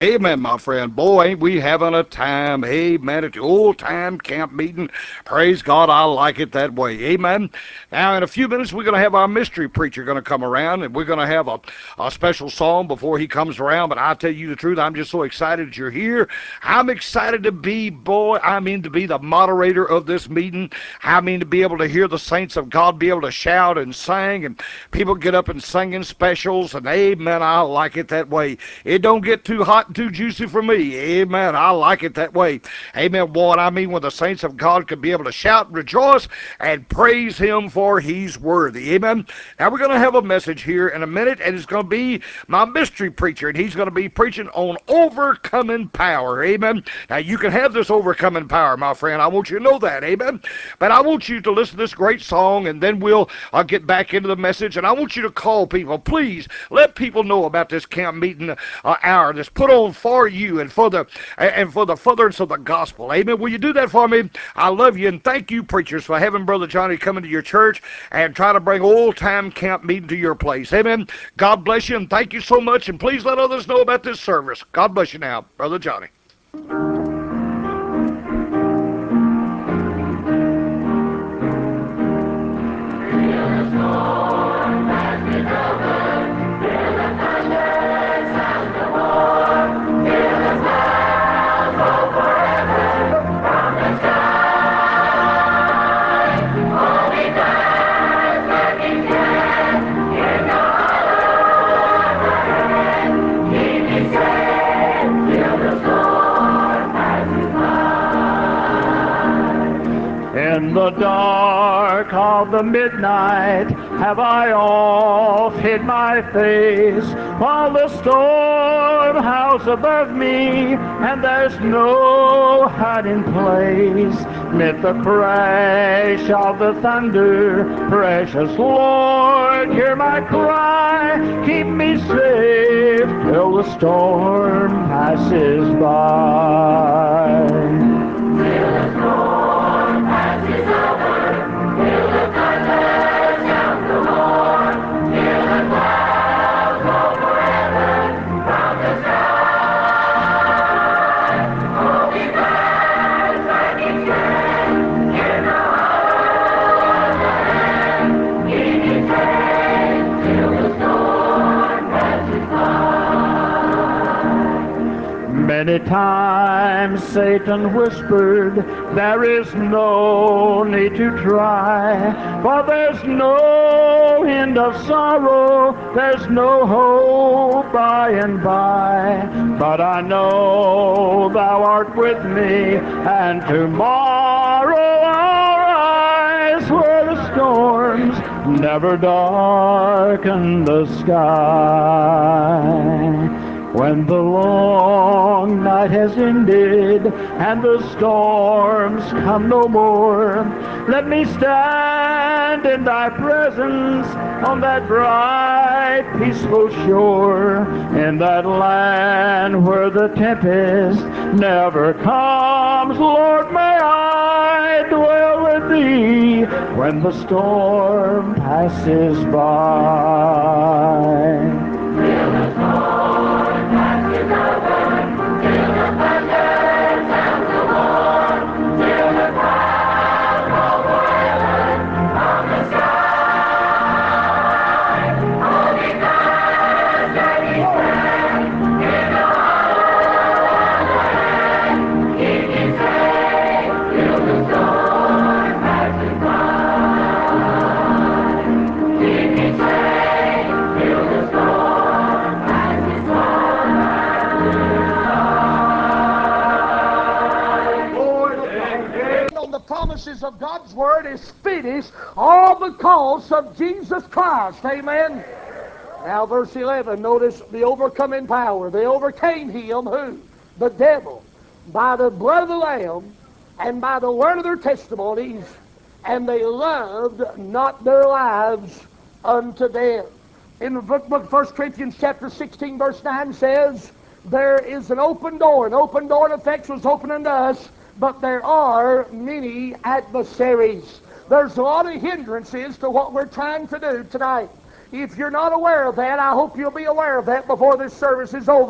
Amen, my friend. Boy, ain't we having a time. Amen. At the old time camp meeting. Praise God, I like it that way. Amen. Now, in a few minutes, we're going to have our mystery preacher going to come around, and we're going to have a special song before he comes around. But I'll tell you the truth, I'm just so excited that you're here. I'm excited to be, to be the moderator of this meeting. To be able to hear the saints of God be able to shout and sing, and people get up and singing specials, and amen, I like it that way. It don't get too hot and too juicy for me. Amen. I like it that way. Amen. Boy, when the saints of God could be able to shout and rejoice and praise him for he's worthy. Amen. Now we're going to have a message here in a minute, and it's going to be my mystery preacher, and he's going to be preaching on overcoming power. Amen. Now you can have this overcoming power, my friend. I want you to know that. Amen. But I want you to listen to this great song, and then we'll get back into the message. And I want you to call people. Please let people know about this camp meeting hour that's put on for you and for the furtherance of the gospel. Amen. Will you do that for me? I love you, and thank you, preachers, for having Brother Johnny come into your church and try to bring old time camp meeting to your place. Amen. God bless you, and thank you so much. And please let others know about this service. God bless you now, Brother Johnny. In the dark of the midnight have I oft hid my face, while the storm howls above me, and there's no hiding place. Mid the crash of the thunder, precious Lord, hear my cry, keep me safe till the storm passes by. Till the storm passes over, till the thunder sounds the horn, till the clouds roll forever from the sky. Holy birds like each day, in the hollow of the hand, keep me safe till the storm passes by. Many times Satan whispered, there is no need to try, for there's no end of sorrow, there's no hope by and by. But I know thou art with me, and tomorrow I'll rise where the storms never darken the sky. When the long night has ended and the storms come no more, let me stand in thy presence on that bright, peaceful shore, in that land where the tempest never comes. Lord, may I dwell with thee when the storm passes by. Till the storm passes over, till the thunder sounds the horn, till the clouds roll forever from the sky. Holy birds that he sang in the hollow of the hand, keep me safe till the storm passes by. Keep me safe till the storm passes by. On the promises of God's word is finished all because of Jesus Christ. Amen. Now verse 11, notice the overcoming power. They overcame him, who? The devil, by the blood of the Lamb and by the word of their testimonies, and they loved not their lives unto death. In the book of 1 Corinthians chapter 16, verse 9 says, there is an open door. An open door, in effect, was open unto us, but there are many adversaries. There's a lot of hindrances to what we're trying to do tonight. If you're not aware of that, I hope you'll be aware of that before this service is over.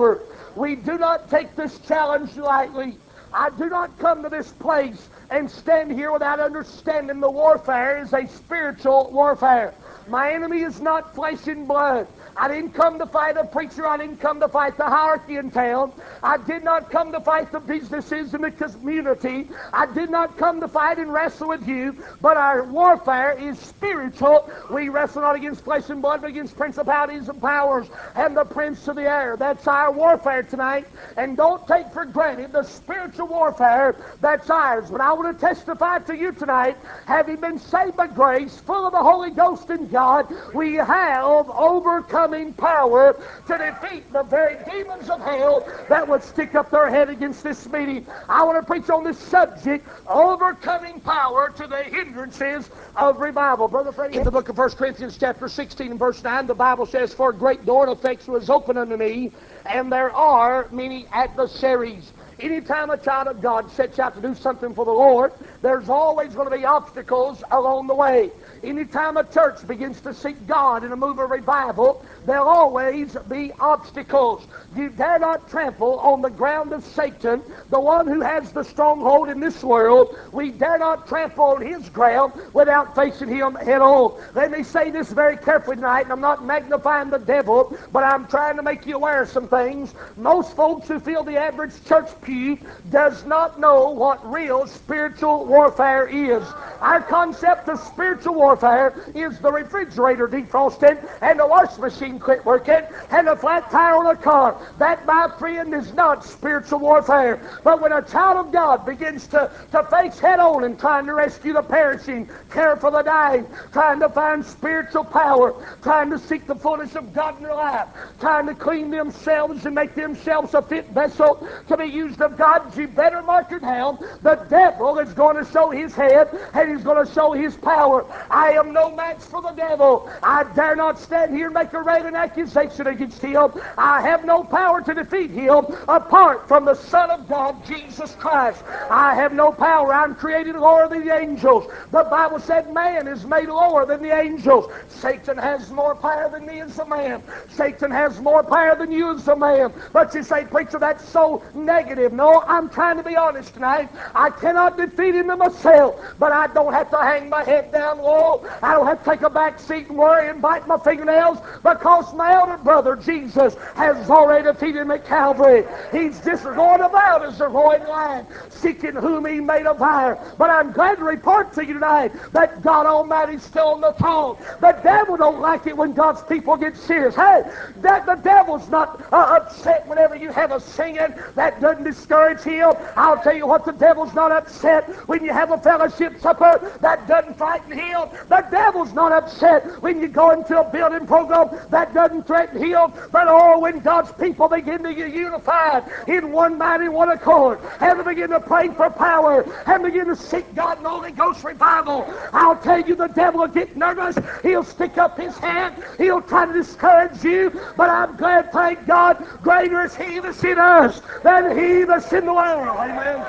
We do not take this challenge lightly. I do not come to this place and stand here without understanding the warfare is a spiritual warfare. My enemy is not flesh and blood. I didn't come to fight a preacher. I didn't come to fight the hierarchy in town. I did not come to fight the businesses in the community. I did not come to fight and wrestle with you. But our warfare is spiritual. We wrestle not against flesh and blood, but against principalities and powers and the prince of the air. That's our warfare tonight. And don't take for granted the spiritual warfare that's ours. But I want to testify to you tonight, having been saved by grace, full of the Holy Ghost and God, we have overcoming power to defeat the very demons of hell that would stick up their head against this meeting. I want to preach on this subject, overcoming power to the hindrances of revival. Brother Freddie, in the book of 1 Corinthians chapter 16 and verse 9, the Bible says, "For a great door and effectual is open unto me, and there are many adversaries." Anytime a child of God sets out to do something for the Lord, there's always going to be obstacles along the way. Anytime a church begins to seek God in a move of revival, there'll always be obstacles. You dare not trample on the ground of Satan, the one who has the stronghold in this world. We dare not trample on his ground without facing him head on. Let me say this very carefully tonight, and I'm not magnifying the devil, but I'm trying to make you aware of some things. Most folks who fill the average church pew does not know what real spiritual warfare is. Our concept of spiritual warfare is the refrigerator defrosted and the washing machine quit working and the flat tire on a car. That, my friend, is not spiritual warfare. But when a child of God begins to face head on and trying to rescue the perishing, care for the dying, trying to find spiritual power, trying to seek the fullness of God in their life, trying to clean themselves and make themselves a fit vessel to be used of God, you better mark it down. The devil is going to show his head and he's going to show his power. I am no match for the devil. I dare not stand here and make a railing accusation against him. I have no power to defeat him apart from the Son of God, Jesus Christ. I have no power. I'm created lower than the angels. The Bible said man is made lower than the angels. Satan has more power than me as a man. Satan has more power than you as a man. But you say, preacher, that's so negative. No, I'm trying to be honest tonight. I cannot defeat him myself, but I don't have to hang my head down low. I don't have to take a back seat and worry and bite my fingernails, because my elder brother Jesus has already defeated him at Calvary. He's just going about as a roaring lion, seeking whom he may devour. But I'm glad to report to you tonight that God Almighty's still on the throne. The devil don't like it when God's people get serious. Hey, the devil's not upset whenever you have a singing. That doesn't discourage him. I'll tell you what, the devil's not upset when you have a fellowship supper. That doesn't frighten him. The devil's not upset when you go into a building program. That doesn't threaten him. But oh, when God's people begin to get unified in one mind and one accord, and to begin to pray for power, and begin to seek God in Holy Ghost revival, I'll tell you, the devil will get nervous. He'll stick up his hand. He'll try to discourage you. But I'm glad, thank God, greater is he that's in us than he that's in the world. Amen.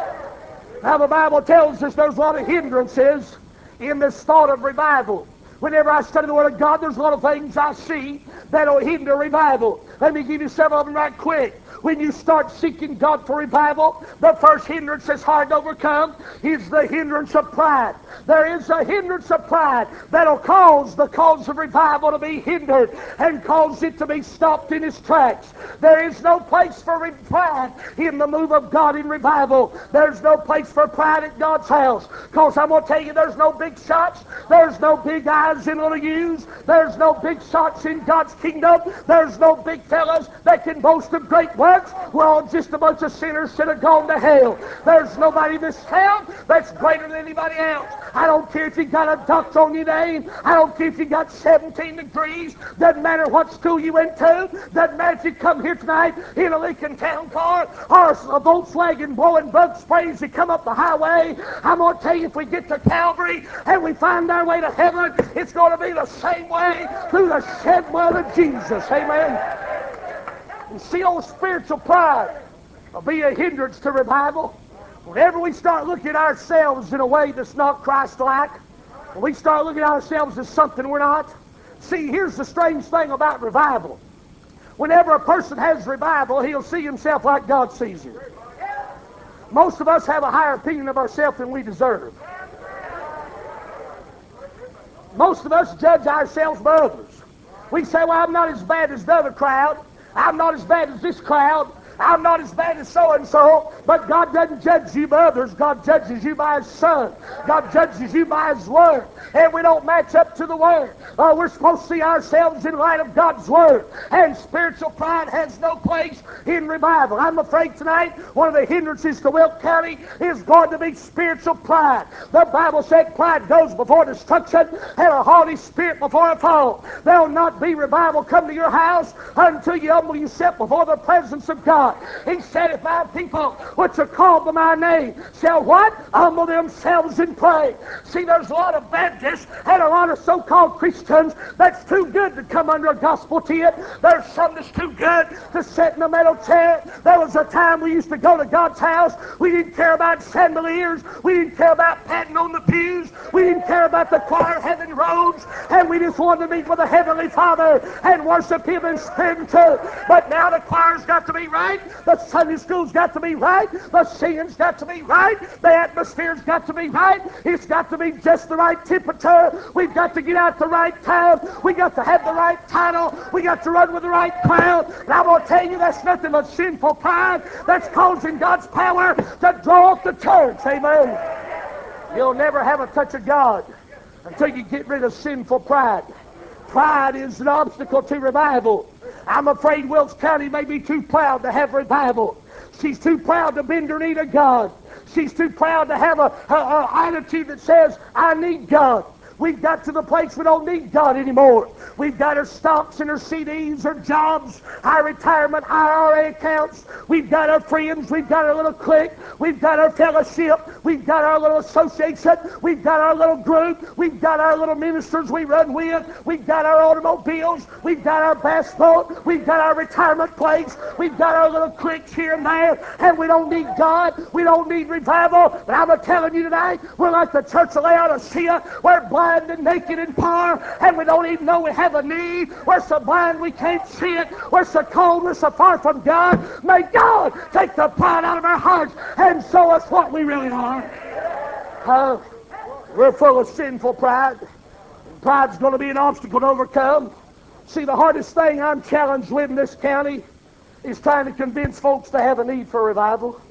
Now the Bible tells us there's a lot of hindrances in this thought of revival. Whenever I study the Word of God, there's a lot of things I see that'll hinder revival. Let me give you several of them right quick. When you start seeking God for revival, the first hindrance that's hard to overcome is the hindrance of pride. There is a hindrance of pride that'll cause the cause of revival to be hindered and cause it to be stopped in its tracks. There is no place for pride in the move of God in revival. There's no place for pride at God's house. Because I'm going to tell you, there's no big shots. There's no big eyes in going to use. There's no big shots in God's kingdom. There's no big fellas that can boast of great works. We're all just a bunch of sinners that have gone to hell. There's nobody in this town that's greater than anybody else. I don't care if you got a doctor on your name. I don't care if you got 17 degrees. Doesn't matter what school you went to. Doesn't matter if you come here tonight in a Lincoln Town car or a Volkswagen blowing bug sprays that come up the highway. I'm going to tell you, if we get to Calvary and we find our way to heaven, it's going to be the same way through the shed blood of Jesus. Amen. And see, old spiritual pride will be a hindrance to revival. Whenever we start looking at ourselves in a way that's not Christ-like, when we start looking at ourselves as something we're not. See, here's the strange thing about revival. Whenever a person has revival, he'll see himself like God sees him. Most of us have a higher opinion of ourselves than we deserve. Most of us judge ourselves by others. We say, well, I'm not as bad as the other crowd. I'm not as bad as this crowd. I'm not as bad as so-and-so. But God doesn't judge you by others. God judges you by His Son. God judges you by His Word. And we don't match up to the Word. We're supposed to see ourselves in light of God's Word. And spiritual pride has no place in revival. I'm afraid tonight one of the hindrances to Will County is going to be spiritual pride. The Bible said pride goes before destruction and a haughty spirit before a fall. There'll not be revival come to your house until you humble yourself before the presence of God. He said, if my people, which are called by my name, shall what? Humble themselves and pray. See, there's a lot of Baptists and a lot of so-called Christians that's too good to come under a gospel tent. There's some that's too good to sit in a metal chair. There was a time we used to go to God's house. We didn't care about chandeliers. We didn't care about patting on the pews. We didn't care about the choir having robes. And we just wanted to meet with the Heavenly Father and worship Him in spirit and truth. But now the choir's got to be right. The Sunday school's got to be right. The singing's got to be right. The atmosphere's got to be right. It's got to be just the right temperature. We've got to get out the right time. We got to have the right title. We got to run with the right crowd. And I'm going to tell you, that's nothing but sinful pride that's causing God's power to draw off the church. Amen. You'll never have a touch of God until you get rid of sinful pride. Pride is an obstacle to revival. I'm afraid Wilkes County may be too proud to have revival. She's too proud to bend her knee to God. She's too proud to have an attitude that says, I need God. We've got to the place we don't need God anymore. We've got our stocks and our CDs, our jobs, our retirement, IRA accounts. We've got our friends. We've got our little clique. We've got our fellowship. We've got our little association. We've got our little group. We've got our little ministers we run with. We've got our automobiles. We've got our bass boat. We've got our retirement place. We've got our little cliques here and there. And we don't need God. We don't need revival. But I'm telling you tonight, we're like the church of Laodicea. We're blind and naked and poor, and we don't even know we have a need. We're so blind we can't see it. We're so cold, we're so far from God. May God take the pride out of our hearts and show us what we really are. We're full of sinful pride. Pride's going to be an obstacle to overcome. See, the hardest thing I'm challenged with in this county is trying to convince folks to have a need for revival.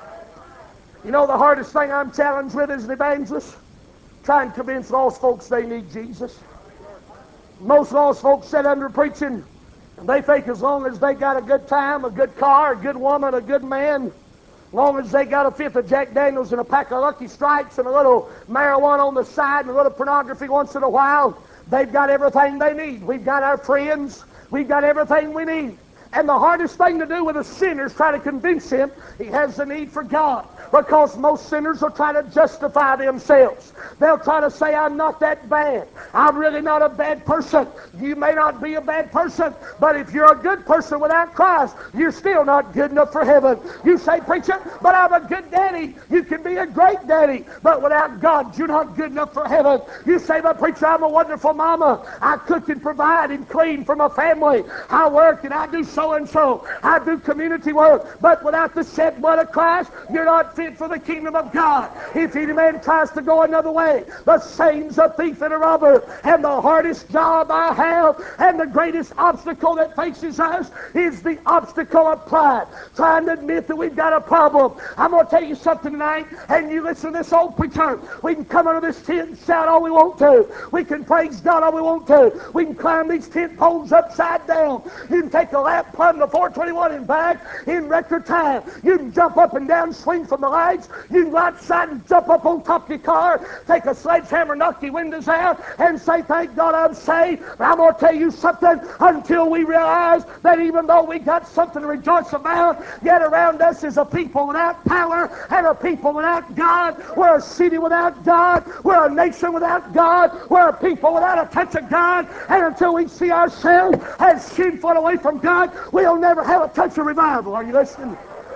You know, the hardest thing I'm challenged with as an evangelist? Trying to convince lost folks they need Jesus. Most lost folks sit under preaching, and they think as long as they got a good time, a good car, a good woman, a good man, as long as they got a fifth of Jack Daniels and a pack of Lucky Strikes and a little marijuana on the side and a little pornography once in a while, they've got everything they need. We've got our friends. We've got everything we need. And the hardest thing to do with a sinner is try to convince him he has the need for God. Because most sinners will try to justify themselves. They'll try to say, I'm not that bad. I'm really not a bad person. You may not be a bad person, but if you're a good person without Christ, you're still not good enough for heaven. You say, preacher, but I'm a good daddy. You can be a great daddy, but without God, you're not good enough for heaven. You say, but preacher, I'm a wonderful mama. I cook and provide and clean for my family. I work and I do so and so. I do community work, but without the shed blood of Christ, you're not fit for the kingdom of God. If any man tries to go another way, the same's a thief and a robber. And the hardest job I have and the greatest obstacle that faces us is the obstacle of pride. Trying to admit that we've got a problem. I'm going to tell you something tonight, and you listen to this old preacher. We can come under this tent and shout all we want to. We can praise God all we want to. We can climb these tent poles upside down. You can take a lap, plumb the 421 and back in record time. You can jump up and down, swing from the lights. You can go outside and jump up on top of your car, take a sledgehammer, knock your windows out, and say, thank God I'm saved. But I'm going to tell you something, until we realize that even though we got something to rejoice about, yet around us is a people without power and a people without God. We're a city without God. We're a nation without God. We're a people without a touch of God. And until we see ourselves as sinful away from God, we'll never have a touch of revival. Are you listening?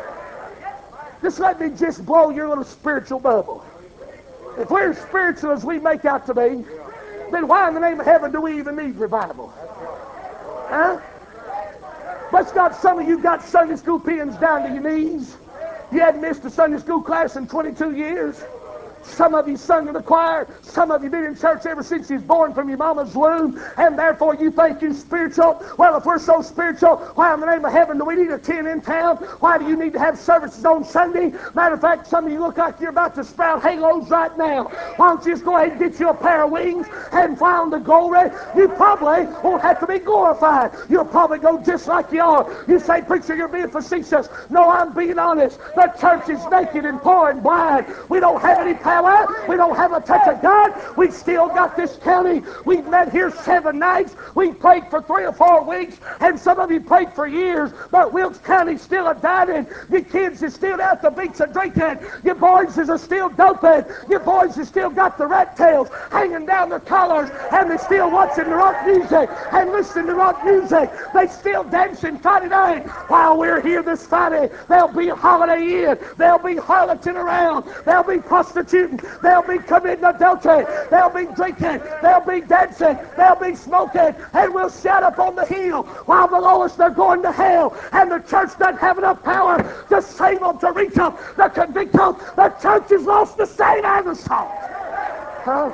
Just let me just blow your little spiritual bubble. If we're as spiritual as we make out to be, then why in the name of heaven do we even need revival? Huh? Bless God, some of you got Sunday school pins down to your knees. You hadn't missed a Sunday school class in 22 years. Some of you sung in the choir. Some of you been in church ever since you was born from your mama's womb, and therefore you think you're spiritual. Well, if we're so spiritual, why in the name of heaven do we need a tent in town? Why do you need to have services on Sunday? Matter of fact, some of you look like you're about to sprout halos right now. Why don't you just go ahead and get you a pair of wings and fly on to glory? You probably won't have to be glorified. You'll probably go just like you are. You say, preacher, you're being facetious. No, I'm being honest. The church is naked and poor and blind. We don't have any power. We don't have a touch of God. We've still got this county. We've met here 7 nights. We've prayed for 3 or 4 weeks, and some of you prayed for years, but Wilkes County's still a dying. Your kids is still out the beach a drinking. Your boys is still doping. Your boys has still got the rat tails hanging down their collars, and they're still watching the rock music and listening to rock music. They still dancing Friday night while we're here this Friday. There'll be Holiday Inn. There'll be harloting around. There'll be prostituting. They'll be committing adultery. They'll be drinking. They'll be dancing. They'll be smoking. And we'll shout up on the hill while the lowest are going to hell. And the church doesn't have enough power to save them, to reach them, to convict them. The church has lost the same and the salt. Huh?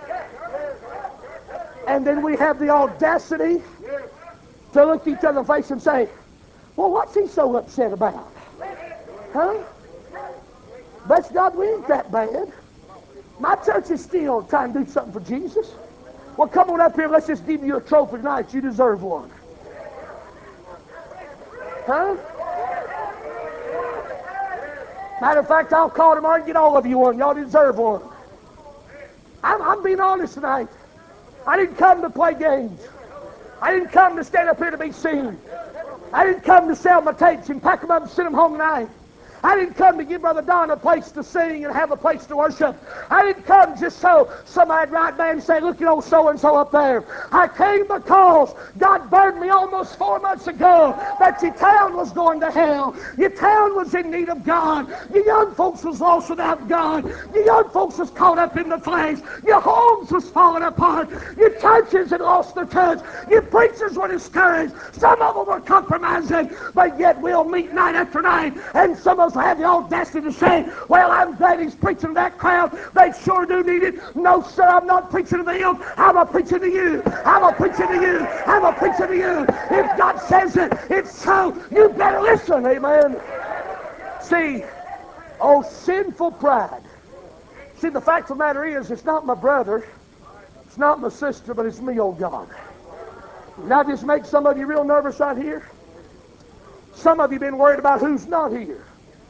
And then we have the audacity to look each other in the face and say, well, what's he so upset about? Huh? Bless God, we ain't that bad. My church is still trying to do something for Jesus. Well, come on up here. Let's just give you a trophy tonight. You deserve one. Huh? Matter of fact, I'll call tomorrow and get all of you one. Y'all deserve one. I'm being honest tonight. I didn't come to play games. I didn't come to stand up here to be seen. I didn't come to sell my tapes and pack them up and send them home tonight. I didn't come to give Brother Don a place to sing and have a place to worship. I didn't come just so somebody'd write down and say, look at old so-and-so up there. I came because God burdened me almost 4 months ago that your town was going to hell. Your town was in need of God. Your young folks was lost without God. Your young folks was caught up in the flesh. Your homes was falling apart. Your churches had lost their touch. Your preachers were discouraged. Some of them were compromising. But yet we'll meet night after night, and some of us have the audacity to say, well, I'm glad he's preaching to that crowd. They sure do need it. No, sir, I'm not preaching to them. I'm a preaching to you. I'm a preaching to you. I'm a preaching to you. If God says it, it's so. You better listen, amen. See, oh, sinful pride. See, the fact of the matter is, it's not my brother, it's not my sister, but it's me, oh God. Now, just make some of you real nervous right here. Some of you been worried about who's not here.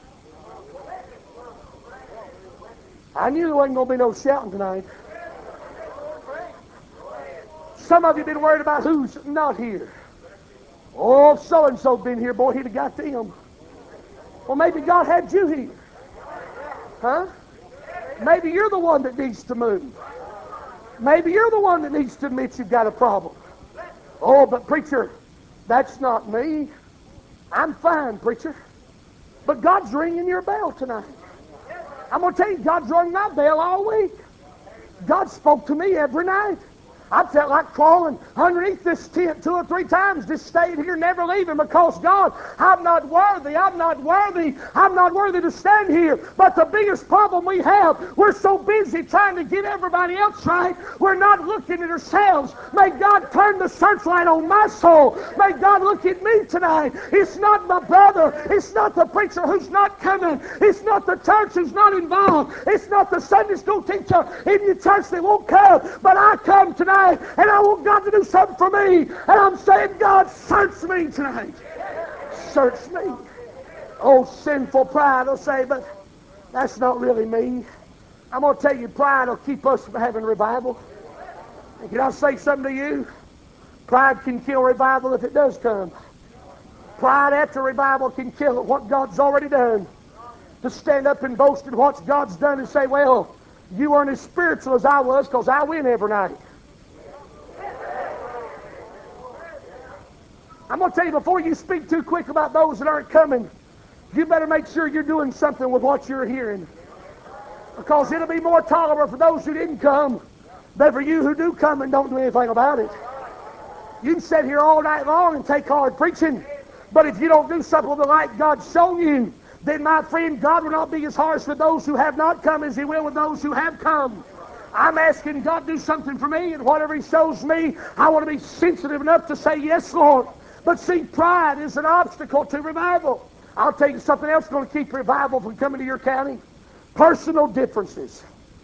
I knew there wasn't going to be no shouting tonight. Some of you been worried about who's not here. Oh, so-and-so been here, boy, he'd have got them. Well, maybe God had you here. Huh? Maybe you're the one that needs to move. Maybe you're the one that needs to admit you've got a problem. Oh, but preacher, that's not me. I'm fine, preacher. But God's ringing your bell tonight. I'm going to tell you, God's rung my bell all week. God spoke to me every night. I felt like crawling underneath this tent 2 or 3 times, just staying here, never leaving, because God, I'm not worthy, I'm not worthy, I'm not worthy to stand here. But the biggest problem we have, we're so busy trying to get everybody else right, we're not looking at ourselves. May God turn the searchlight on my soul. May God look at me tonight. It's not my brother, it's not the preacher who's not coming, it's not the church who's not involved, it's not the Sunday school teacher in your church that won't come, but I come tonight. And I want God to do something for me. And I'm saying, God, search me tonight. Search me. Oh, sinful pride will say, but that's not really me. I'm going to tell you, pride will keep us from having revival. And can I say something to you? Pride can kill revival if it does come. Pride after revival can kill what God's already done. To stand up and boast in what God's done and say, well, you weren't as spiritual as I was because I win every night. I'm going to tell you, before you speak too quick about those that aren't coming, you better make sure you're doing something with what you're hearing. Because it'll be more tolerable for those who didn't come than for you who do come and don't do anything about it. You can sit here all night long and take hard preaching, But if you don't do something with the light God's shown you, then, my friend, God will not be as harsh with those who have not come as He will with those who have come. I'm asking God to do something for me, and whatever He shows me, I want to be sensitive enough to say, yes, Lord. But see, pride is an obstacle to revival. I'll tell you something else going to keep revival from coming to your county. Personal differences.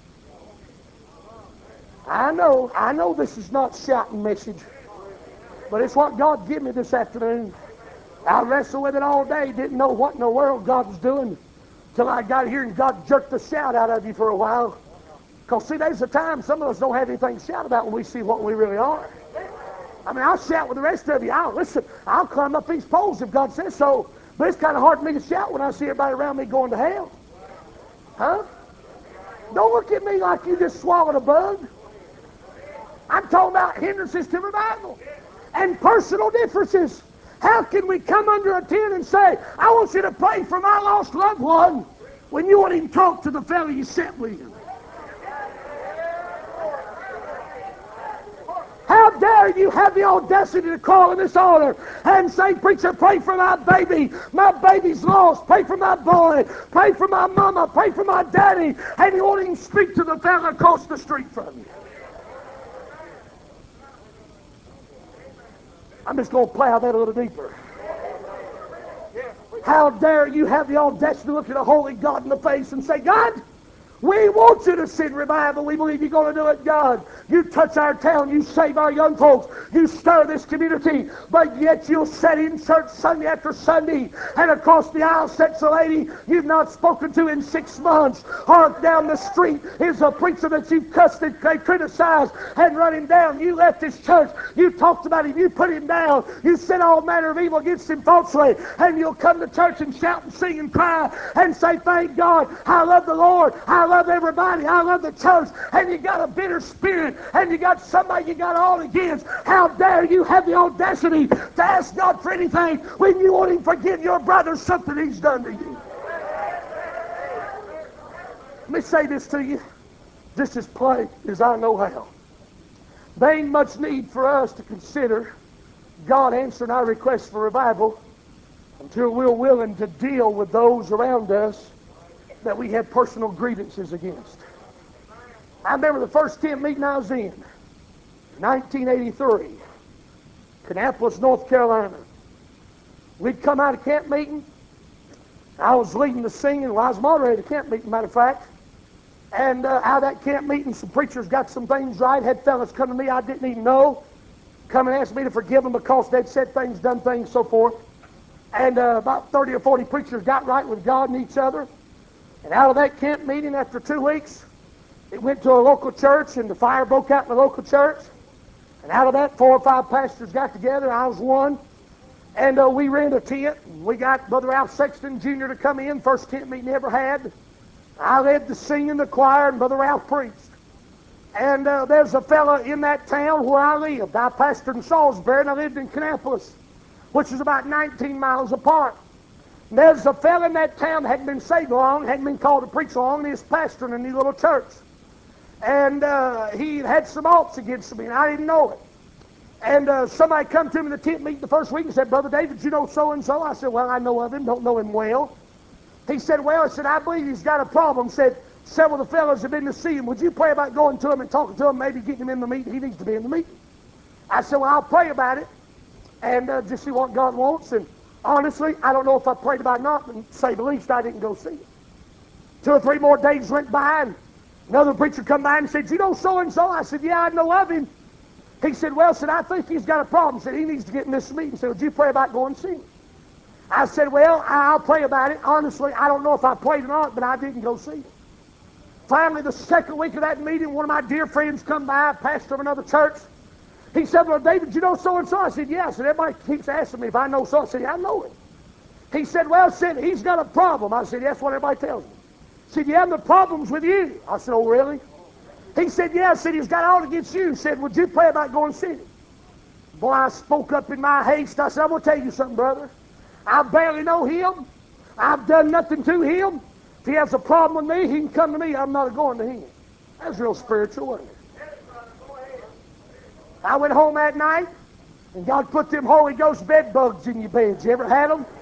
I know this is not shouting message, but it's what God gave me this afternoon. I wrestled with it all day, didn't know what in the world God was doing, till I got here and God jerked the shout out of you for a while. Because see, there's a time some of us don't have anything to shout about when we see what we really are. I mean, I'll shout with the rest of you. I'll climb up these poles if God says so. But it's kind of hard for me to shout when I see everybody around me going to hell. Huh? Don't look at me like you just swallowed a bug. I'm talking about hindrances to revival and personal differences. How can we come under a tent and say, I want you to pray for my lost loved one, when you won't even talk to the fellow you sent with you? How dare you have the audacity to call in this altar and say, preacher, pray for my baby. My baby's lost. Pray for my boy. Pray for my mama. Pray for my daddy. And you won't even speak to the fellow across the street from you. I'm just going to plow that a little deeper. How dare you have the audacity to look at a holy God in the face and say, God, we want you to send revival. We believe you're going to do it, God. You touch our town. You save our young folks. You stir this community. But yet you'll sit in church Sunday after Sunday, and across the aisle sits a lady you've not spoken to in 6 months. Or down the street is a preacher that you've cussed and criticized and run him down. You left his church. You talked about him. You put him down. You said all manner of evil against him falsely. And you'll come to church and shout and sing and cry and say, thank God. I love the Lord. I love everybody. I love the church. And you got a bitter spirit, and you got somebody you got all against. How dare you have the audacity to ask God for anything when you won't even forgive your brother something he's done to you? Let me say this to you, just as plain as I know how. There ain't much need for us to consider God answering our request for revival until we're willing to deal with those around us that we have personal grievances against. I remember the first tent meeting I was in, 1983, Kannapolis, North Carolina. We'd come out of camp meeting. I was leading the singing. Well, I was moderating the camp meeting, matter of fact. And out of that camp meeting, some preachers got some things right. Had fellas come to me I didn't even know, come and ask me to forgive them because they'd said things, done things, so forth. And about 30 or 40 preachers got right with God and each other. And out of that camp meeting, after 2 weeks, it went to a local church, and the fire broke out in the local church. And out of that, 4 or 5 pastors got together. I was one. And we rented a tent. And we got Brother Ralph Sexton Jr. to come in, first tent meeting he ever had. I led the singing, the choir, and Brother Ralph preached. And there's a fella in that town where I lived. I pastored in Salisbury, and I lived in Kannapolis, which is about 19 miles apart. And there's a fella in that town that hadn't been saved long, hadn't been called to preach long, and he was pastoring a new little church. And he had some alts against me, and I didn't know it. And somebody come to me in the tent meeting the first week and said, Brother David, you know so-and-so? I said, well, I know of him, don't know him well. He said, well, I believe he's got a problem. Said, several of the fellows have been to see him. Would you pray about going to him and talking to him, maybe getting him in the meeting? He needs to be in the meeting. I said, well, I'll pray about it and just see what God wants. And honestly, I don't know if I prayed about it or not, but to say the least, I didn't go see him. 2 or 3 more days went by, and another preacher come by and said, you know so-and-so? I said, yeah, I know of him. He said, well, I think he's got a problem. Said, he needs to get in this meeting. Said, would you pray about going and see him? I said, well, I'll pray about it. Honestly, I don't know if I prayed or not, but I didn't go see him. Finally, the second week of that meeting, one of my dear friends come by, pastor of another church. He said, well, David, you know so-and-so? I said, yeah. I said, everybody keeps asking me if I know so. I said, yeah, I know him. He said, well, he's got a problem. I said, that's what everybody tells me. He said, yeah, the problem's with you. I said, oh, really? He said, yeah. I said, he's got all against you. He said, would you pray about going to see him? Boy, I spoke up in my haste. I said, I'm going to tell you something, brother. I barely know him. I've done nothing to him. If he has a problem with me, he can come to me. I'm not going to him. That's real spiritual, wasn't it? I went home that night. And God put them Holy Ghost bed bugs in your beds. You ever had them?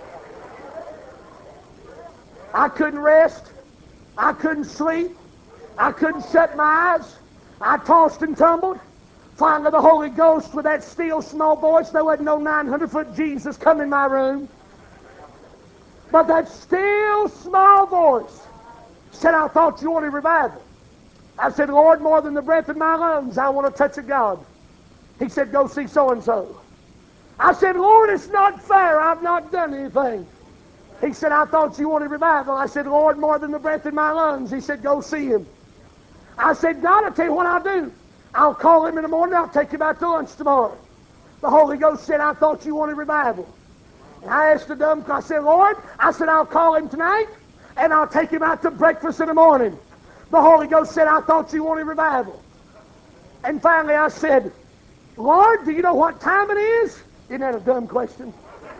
I couldn't rest. I couldn't sleep. I couldn't shut my eyes. I tossed and tumbled. Finally, the Holy Ghost, with that still small voice, there wasn't no 900-foot Jesus come in my room. But that still small voice said, I thought you wanted revival. I said, Lord, more than the breath in my lungs, I want to touch a God. He said, go see so-and-so. I said, Lord, it's not fair. I've not done anything. He said, I thought you wanted revival. I said, Lord, more than the breath in my lungs. He said, go see him. I said, God, I'll tell you what I'll do. I'll call him in the morning. I'll take him out to lunch tomorrow. The Holy Ghost said, I thought you wanted revival. And I asked the dumb, I said, Lord, I said, I'll call him tonight, and I'll take him out to breakfast in the morning. The Holy Ghost said, I thought you wanted revival. And finally I said, Lord, do you know what time it is? Isn't that a dumb question?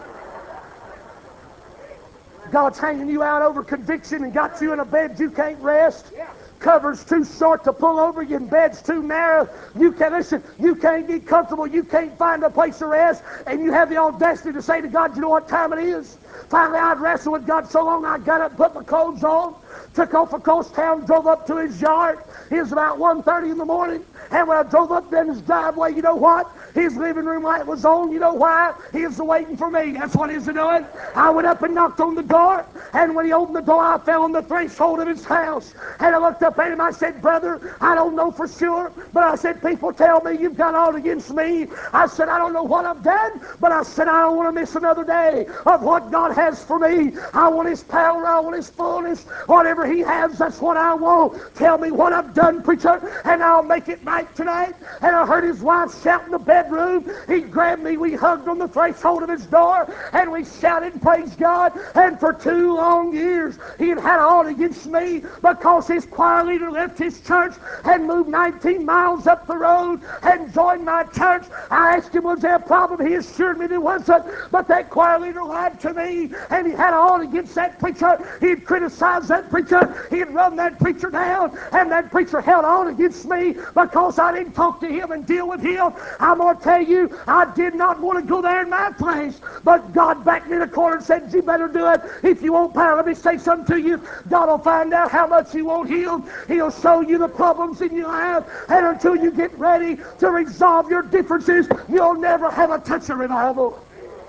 God's hanging you out over conviction and got you in a bed you can't rest. Cover's too short to pull over you and bed's too narrow. You can't listen. You can't get comfortable. You can't find a place to rest. And you have the audacity to say to God, you know what time it is? Finally, I'd wrestled with God so long I got up, put my clothes on, took off across town, drove up to his yard. It was about 1:30 in the morning. And when I drove up there in his driveway, you know what? His living room light was on. You know why? He was waiting for me. That's what he was doing. I went up and knocked on the door. And when he opened the door, I fell on the threshold of his house. And I looked up at him. I said, brother, I don't know for sure. But I said, people tell me you've got all against me. I said, I don't know what I've done. But I said, I don't want to miss another day of what God has for me. I want his power. I want his fullness. Whatever he has, that's what I want. Tell me what I've done, preacher, and I'll make it right tonight. And I heard his wife shout in the bedroom. He grabbed me. We hugged on the threshold of his door, and we shouted and praised God. And for 2 long years, he had all against me because his choir leader left his church and moved 19 miles up the road and joined my church. I asked him, was there a problem? He assured me there wasn't. But that choir leader lied to me, and he had all against that preacher. He'd criticized that preacher. He'd run that preacher down, and that preacher held on against me because I didn't talk to him and deal with him. I'm going to tell you, I did not want to go there in my place, but God backed me in the corner and said, you better do it if you want power. Let me say something to you. God will find out how much you want him. He'll show you the problems in your life, and until you get ready to resolve your differences, you'll never have a touch of revival.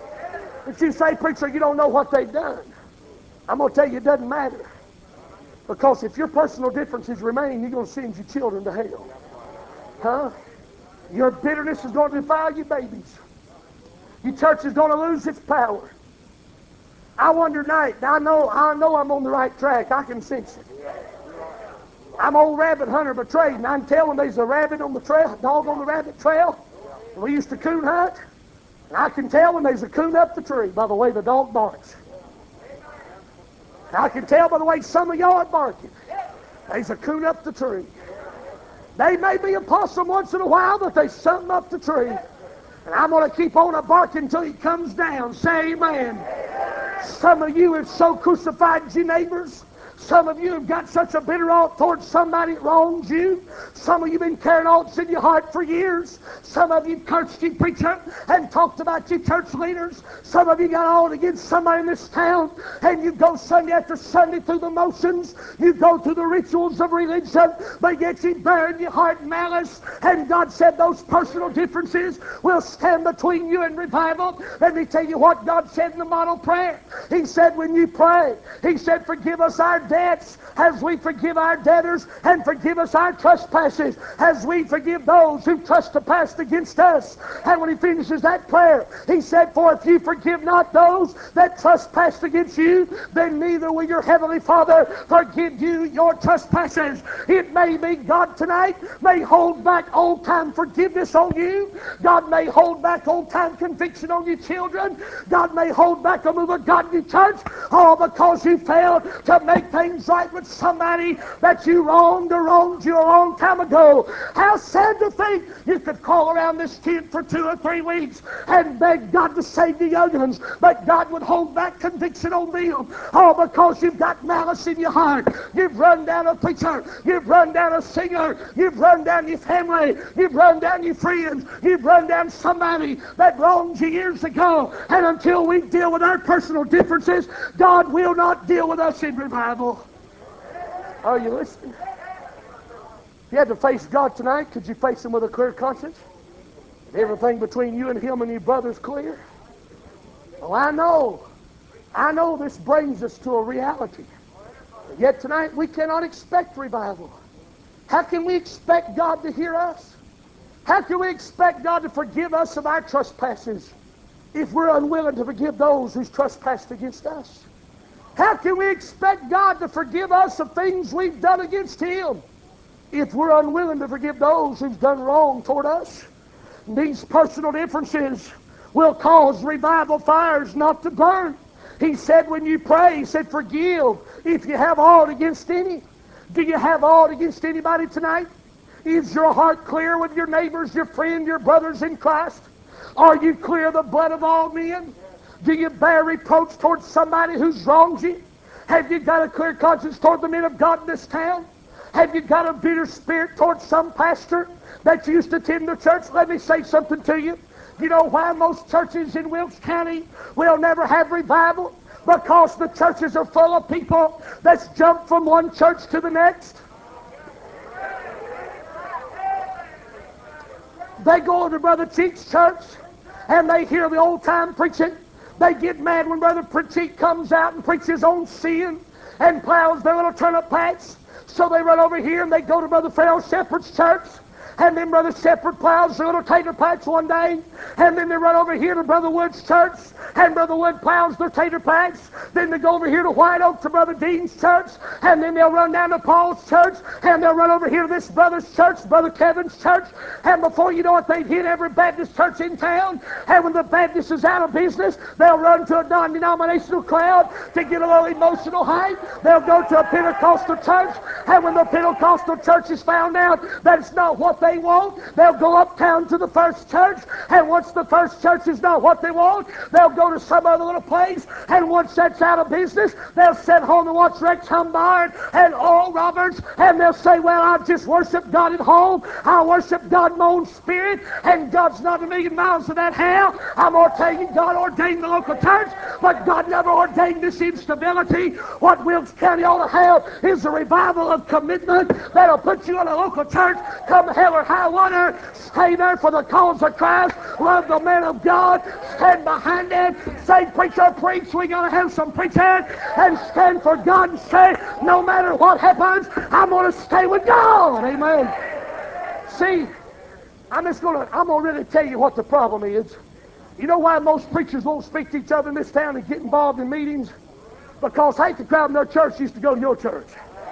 If you say, preacher, you don't know what they've done, I'm going to tell you it doesn't matter. Because if your personal differences remain, you're going to send your children to hell. Huh? Your bitterness is going to defile your babies. Your church is going to lose its power. I wonder tonight, I know I'm on the right track. I can sense it. I'm an old rabbit hunter by trade, and I can tell when there's a rabbit on the trail, a dog on the rabbit trail. We used to coon hunt, and I can tell when there's a coon up the tree by the way the dog barks. I can tell by the way some of y'all are barking. There's a coon up the tree. They may be a possum once in a while, but there's something up the tree. And I'm going to keep on a barking until he comes down. Say amen. Some of you have so crucified your neighbors. Some of you have got such a bitter ought towards somebody that wrongs you. Some of you have been carrying oughts in your heart for years. Some of you cursed your preacher and talked about your church leaders. Some of you got ought against somebody in this town, and you go Sunday after Sunday through the motions. You go through the rituals of religion, but yet you bear in your heart malice. And God said those personal differences will stand between you and revival. Let me tell you what God said in the model prayer. He said when you pray, he said, forgive us our debts as we forgive our debtors, and forgive us our trespasses as we forgive those who trespass against us. And when he finishes that prayer, he said, for if you forgive not those that trespass against you, then neither will your heavenly Father forgive you your trespasses. It may be God tonight may hold back old time forgiveness on you. God may hold back old time conviction on your children. God may hold back a move of God in your church, all because you failed to make things right with somebody that you wronged or wronged you a long time ago. How sad to think you could crawl around this tent for 2 or 3 weeks and beg God to save the young ones, but God would hold back conviction on them, all because you've got malice in your heart. You've run down a preacher, you've run down a singer, you've run down your family, you've run down your friends, you've run down somebody that wronged you years ago. And until we deal with our personal differences, God will not deal with us in revival. Are you listening? If you had to face God tonight, could you face Him with a clear conscience? Everything between you and Him and your brother's clear? Oh, I know this brings us to a reality. Yet tonight we cannot expect revival. How can we expect God to hear us? How can we expect God to forgive us of our trespasses if we're unwilling to forgive those who's trespassed against us? How can we expect God to forgive us of things we've done against Him if we're unwilling to forgive those who've done wrong toward us? These personal differences will cause revival fires not to burn. He said when you pray, He said, forgive if you have aught against any. Do you have aught against anybody tonight? Is your heart clear with your neighbors, your friends, your brothers in Christ? Are you clear of the blood of all men? Do you bear reproach towards somebody who's wronged you? Have you got a clear conscience toward the men of God in this town? Have you got a bitter spirit towards some pastor that used to attend the church? Let me say something to you. You know why most churches in Wilkes County will never have revival? Because the churches are full of people that's jumped from one church to the next. They go to Brother Cheek's church and they hear the old time preaching. They get mad when Brother Cheek comes out and preaches on sin and plows their little turnip patch. So they run over here and they go to Brother Farrell Shepherd's church. And then Brother Shepherd plows their little tater patch one day. And then they run over here to Brother Wood's church. And Brother Wood plows their tater patch. Then they go over here to White Oak to Brother Dean's church. And then they'll run down to Paul's church. And they'll run over here to this brother's church, Brother Kevin's church. And before you know it, they've hit every Baptist church in town. And when the Baptist is out of business, they'll run to a non-denominational crowd to get a little emotional hype. They'll go to a Pentecostal church. And when the Pentecostal church is found out that it's not what they want, they'll go uptown to the First Church. And once the First Church is not what they want, they'll go to some other little place. And once that's out of business, they'll sit home and watch Rex Humbard and Oral Roberts. And they'll say, well, I just worship God at home. I worship God in my own spirit. And God's not a million miles from that hell. I'm going to tell you, God ordained the local church, but God never ordained this instability. What Wilkes County ought to have is a revival of commitment that'll put you in a local church, come hell or high water, stay there for the cause of Christ, love the man of God, stand behind him, say, preacher, preach, we're going to have some preaching, and stand for God and say, no matter what happens, I'm going to stay with God. Amen. See, I'm going to really tell you what the problem is. You know why most preachers won't speak to each other in this town and get involved in meetings? Because half the crowd in their church used to go to your church.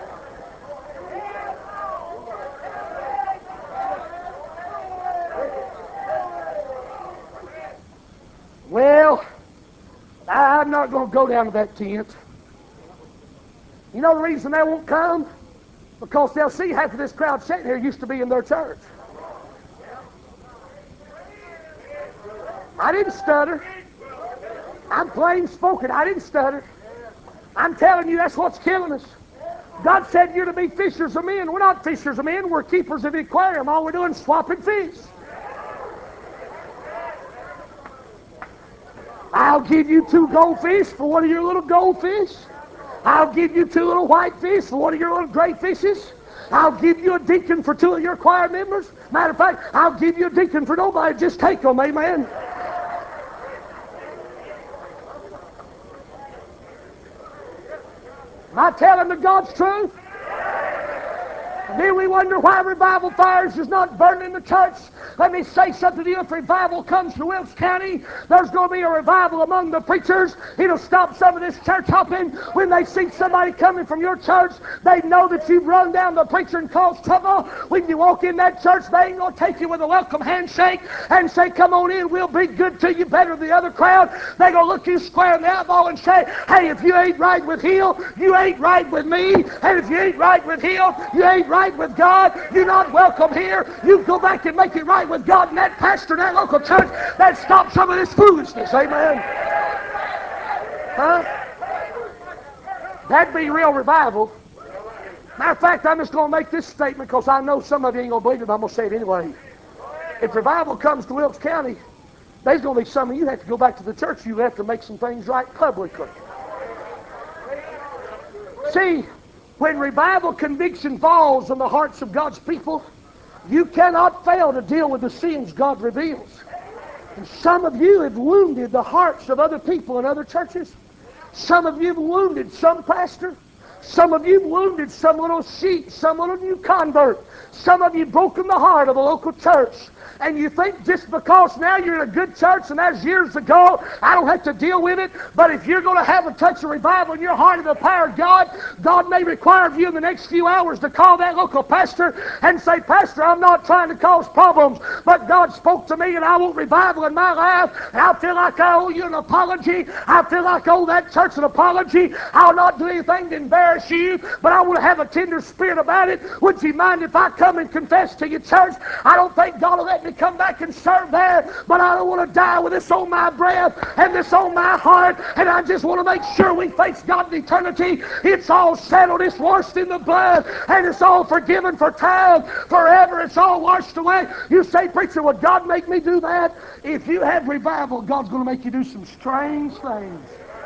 Well, I'm not going to go down to that tent. You know the reason they won't come? Because they'll see half of this crowd sitting here used to be in their church. I didn't stutter. I'm plain spoken. I didn't stutter. I'm telling you, that's what's killing us. God said you're to be fishers of men. We're not fishers of men. We're keepers of the aquarium. All we're doing is swapping fish. I'll give you 2 goldfish for one of your little goldfish. I'll give you 2 little whitefish for one of your little gray fishes. I'll give you a deacon for 2 of your choir members. Matter of fact, I'll give you a deacon for nobody. Just take them, amen. Am I telling the God's truth? Then we wonder why revival fires is not burning in the church. Let me say something to you. If revival comes to Wilkes County, there's going to be a revival among the preachers. It'll stop some of this church hopping. When they see somebody coming from your church, they know that you've run down the preacher and caused trouble. When you walk in that church, they ain't going to take you with a welcome handshake and say, come on in, we'll be good to you better than the other crowd. They're going to look you square in the eyeball and say, hey, if you ain't right with Him, you ain't right with me. And if you ain't right with Him, you ain't right with God. You're not welcome here. You go back and make it right with God and that pastor in that local church that stops some of this foolishness. Amen. Huh? That'd be real revival. Matter of fact, I'm just going to make this statement because I know some of you ain't going to believe it, but I'm going to say it anyway. If revival comes to Wilkes County, there's going to be some of you have to go back to the church. You have to make some things right publicly. See, when revival conviction falls on the hearts of God's people, you cannot fail to deal with the sins God reveals. And some of you have wounded the hearts of other people in other churches. Some of you have wounded some pastor. Some of you have wounded some little sheep, some little new convert. Some of you have broken the heart of a local church. And you think just because now you're in a good church and that's years ago, I don't have to deal with it. But if you're going to have a touch of revival in your heart and the power of God, God may require of you in the next few hours to call that local pastor and say, Pastor, I'm not trying to cause problems, but God spoke to me and I want revival in my life. And I feel like I owe you an apology. I feel like I owe that church an apology. I'll not do anything to embarrass you, but I want to have a tender spirit about it. Would you mind if I come and confess to your church? I don't think God will let me come back and serve there, but I don't want to die with this on my breath and this on my heart, and I just want to make sure we face God in eternity. It's all settled, it's washed in the blood, and it's all forgiven for time, forever. It's all washed away. You say, preacher, would God make me do that? If you have revival, God's going to make you do some strange things.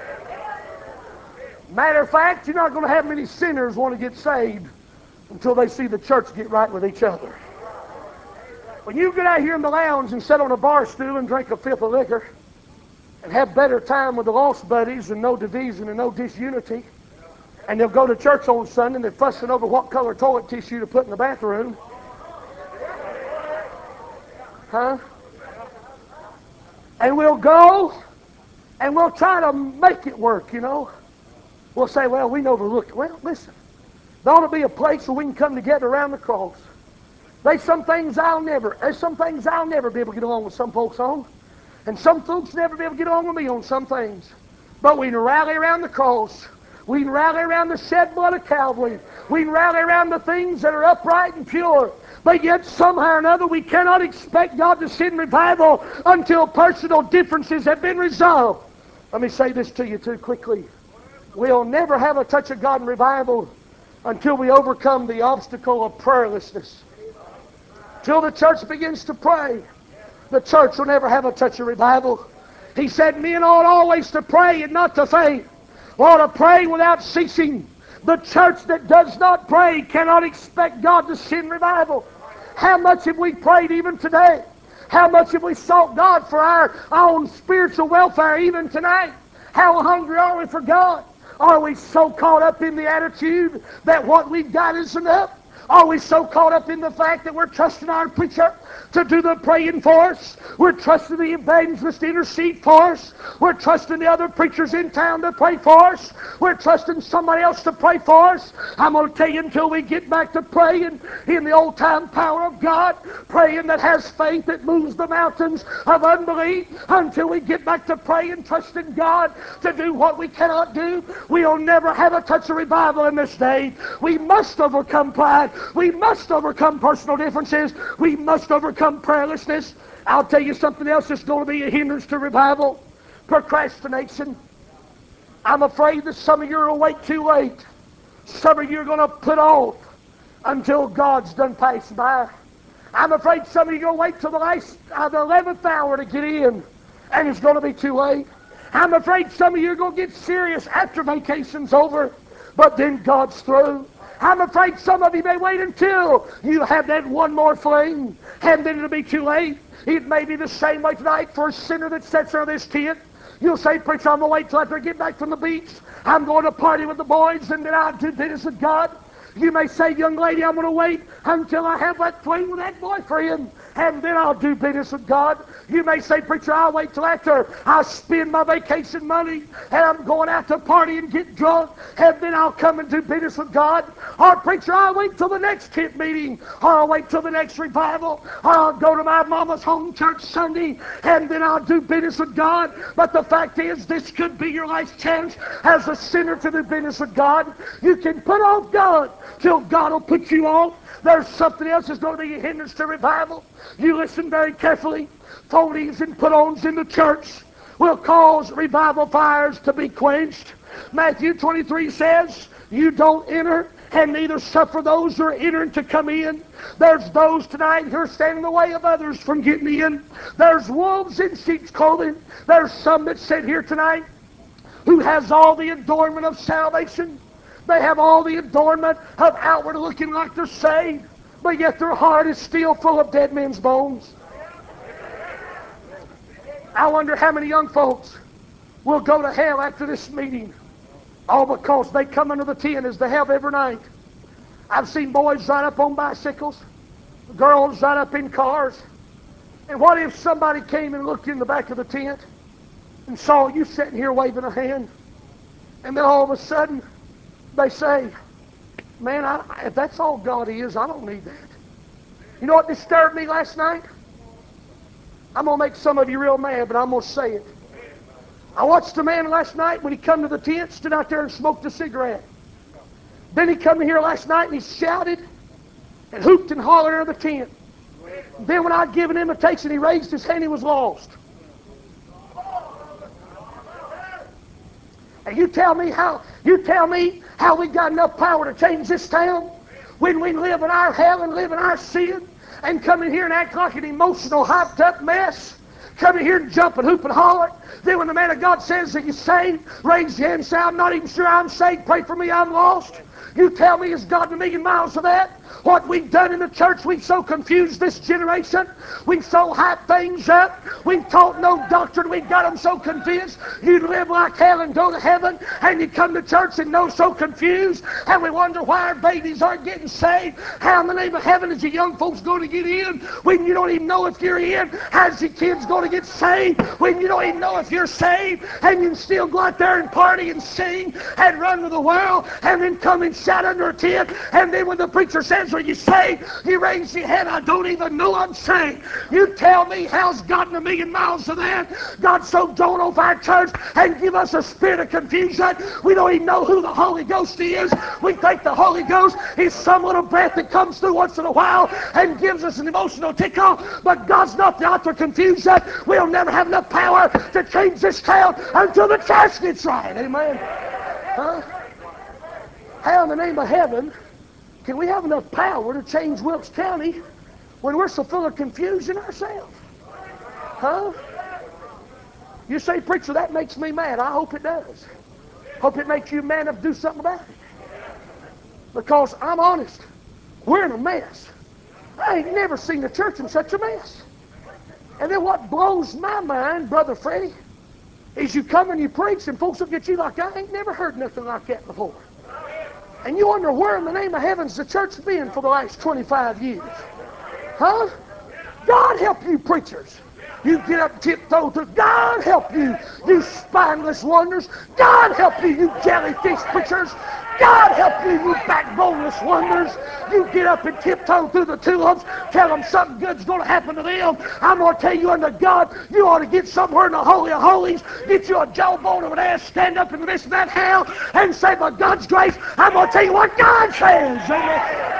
Matter of fact, you're not going to have many sinners want to get saved until they see the church get right with each other. When you get out here in the lounge and sit on a bar stool and drink a fifth of liquor and have better time with the lost buddies and no division and no disunity, and they'll go to church on Sunday and they're fussing over what color toilet tissue to put in the bathroom. Huh? And we'll go and we'll try to make it work, you know. We'll say, well, we overlook it. Well, listen, there ought to be a place where we can come together around the cross. There's some things I'll never be able to get along with some folks on. And some folks never be able to get along with me on some things. But we can rally around the cross. We can rally around the shed blood of Calvary. We can rally around the things that are upright and pure. But yet somehow or another we cannot expect God to send revival until personal differences have been resolved. Let me say this to you too quickly. We'll never have a touch of God in revival until we overcome the obstacle of prayerlessness. Till the church begins to pray, the church will never have a touch of revival. He said, men ought always to pray and not to faint. Ought to pray without ceasing. The church that does not pray cannot expect God to send revival. How much have we prayed even today? How much have we sought God for our own spiritual welfare even tonight? How hungry are we for God? Are we so caught up in the attitude that what we've got is enough? Are we so caught up in the fact that we're trusting our preacher to do the praying for us? We're trusting the evangelist to intercede for us. We're trusting the other preachers in town to pray for us. We're trusting somebody else to pray for us. I'm going to tell you, until we get back to praying in the old-time power of God, praying that has faith that moves the mountains of unbelief, until we get back to praying, trusting God to do what we cannot do, we'll never have a touch of revival in this day. We must overcome pride. We must overcome personal differences. We must overcome prayerlessness. I'll tell you something else that's going to be a hindrance to revival. Procrastination. I'm afraid that some of you will wait too late. Some of you are going to put off until God's done passing by. I'm afraid some of you are going to wait till the 11th hour to get in, and it's going to be too late. I'm afraid some of you are going to get serious after vacation's over, but then God's through. I'm afraid some of you may wait until you have that one more fling, and then it'll be too late. It may be the same way tonight for a sinner that sits under this tent. You'll say, preacher, I'm going to wait till after I get back from the beach. I'm going to party with the boys, and then I'll do business with God. You may say, young lady, I'm going to wait until I have that fling with that boyfriend, and then I'll do business with God. You may say, preacher, I'll wait till after I spend my vacation money, and I'm going out to party and get drunk, and then I'll come and do business with God. Or, preacher, I'll wait till the next tent meeting, or I'll wait till the next revival, or I'll go to my mama's home church Sunday, and then I'll do business with God. But the fact is, this could be your last chance as a sinner to do business with God. You can put off God till God will put you on. There's something else that's going to be a hindrance to revival. You listen very carefully. Phonies and put-ons in the church will cause revival fires to be quenched. Matthew 23 says, you don't enter, and neither suffer those who are entering to come in. There's those tonight who are standing in the way of others from getting in. There's wolves in sheep's clothing. There's some that sit here tonight who has all the adornment of salvation. They have all the adornment of outward looking like they're saved, but yet their heart is still full of dead men's bones. I wonder how many young folks will go to hell after this meeting, all because they come under the tent as they have every night. I've seen boys ride up on bicycles, girls ride up in cars. And what if somebody came and looked in the back of the tent and saw you sitting here waving a hand, and then all of a sudden they say, man, if that's all God is, I don't need that. You know what disturbed me last night? I'm going to make some of you real mad, but I'm going to say it. I watched a man last night when he come to the tent, stood out there and smoked a cigarette. Then he come in here last night and he shouted and hooped and hollered in the tent. Then when I'd give an invitation, he raised his hand, he was lost. And you tell me how we got enough power to change this town when we live in our hell and live in our sin and come in here and act like an emotional, hyped up mess. Come in here and jump and hoop and holler. Then when the man of God says that you're saved, raise your hand and say, I'm not even sure I'm saved. Pray for me, I'm lost. You tell me, is God a million miles of that? What we've done in the church, we've so confused this generation. We've so hyped things up. We've taught no doctrine. We've got them so convinced you live like hell and go to heaven. And you come to church and know so confused. And we wonder why our babies aren't getting saved. How in the name of heaven is your young folks going to get in when you don't even know if you're in? How's your kids going to get saved when you don't even know if you're saved? And you can still go out there and party and sing and run with the world and then come and shout under a tent. And then when the preacher says, are you saved? You raise your head, I don't even know I'm saved. You tell me how's gotten a million miles of that? God so drawn off our church and give us a spirit of confusion. We don't even know who the Holy Ghost is. We think the Holy Ghost is some little breath that comes through once in a while and gives us an emotional tickle. But God's not the author of confusion. We'll never have enough power to change this town until the church gets right. Amen. Huh? How in the name of heaven can we have enough power to change Wilkes County when we're so full of confusion ourselves? Huh? You say, preacher, that makes me mad. I hope it does. Hope it makes you man enough to do something about it. Because I'm honest, we're in a mess. I ain't never seen a church in such a mess. And then what blows my mind, Brother Freddie, is you come and you preach and folks look at you like, I ain't never heard nothing like that before. And you wonder where in the name of heaven's the church been for the last 25 years. Huh? God help you preachers. You get up and tiptoe through. God help you, you spineless wonders. God help you, you jellyfish preachers. God help you, you backboneless wonders. You get up and tiptoe through the tulips, tell them something good's going to happen to them. I'm going to tell you under God, you ought to get somewhere in the Holy of Holies, get you a jawbone of an ass, stand up in the midst of that hell, and say, by God's grace, I'm going to tell you what God says. Amen.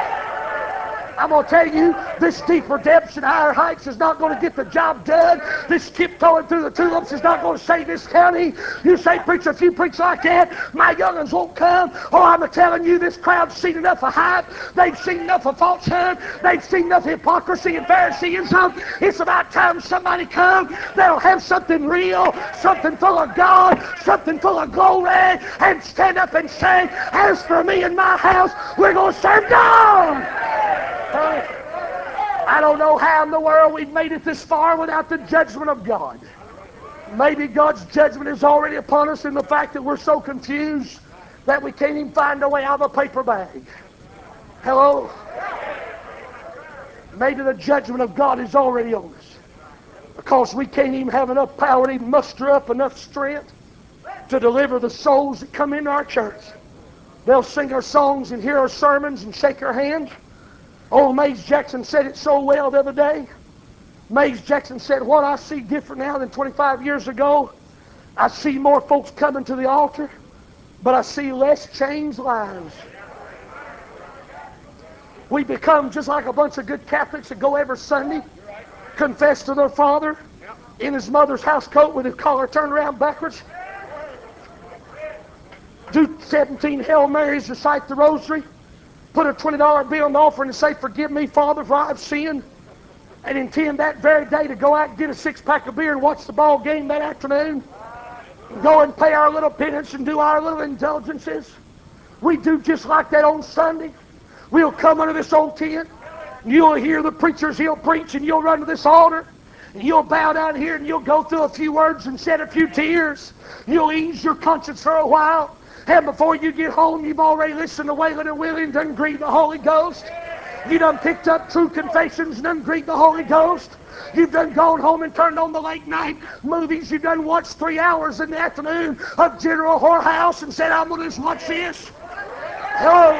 I'm going to tell you, this deeper depths and higher heights is not going to get the job done. This tiptoeing through the tulips is not going to save this county. You say, preacher, if you preach like that, my young'uns won't come. Oh, I'm telling you, this crowd's seen enough of hype. They've seen enough of falsehood. They've seen enough hypocrisy and Phariseeism. It's about time somebody come that'll have something real, something full of God, something full of glory, and stand up and say, as for me and my house, we're going to serve God. I don't know how in the world we've made it this far without the judgment of God. Maybe God's judgment is already upon us in the fact that we're so confused that we can't even find a way out of a paper bag. Hello? Maybe the judgment of God is already on us because we can't even have enough power to even muster up enough strength to deliver the souls that come into our church. They'll sing our songs and hear our sermons and shake our hands. Old Mays Jackson said it so well the other day. Mays Jackson said, what I see different now than 25 years ago, I see more folks coming to the altar, but I see less changed lives. We become just like a bunch of good Catholics that go every Sunday, confess to their father in his mother's house coat with his collar turned around backwards, do 17 Hail Marys, recite the rosary, put a $20 bill in the offering and say, forgive me, Father, for I've sinned, and intend that very day to go out and get a six-pack of beer and watch the ball game that afternoon, and go and pay our little penance and do our little indulgences. We do just like that on Sunday. We'll come under this old tent, and you'll hear the preachers, he'll preach, and you'll run to this altar, and you'll bow down here, and you'll go through a few words and shed a few tears. You'll ease your conscience for a while, and before you get home, you've already listened to Waylon and Willie and done grieved the Holy Ghost. You done picked up True Confessions and done grieved the Holy Ghost. You've done gone home and turned on the late night movies. You've done watched 3 hours in the afternoon of General Whorehouse and said, I'm going to just watch this. Hello?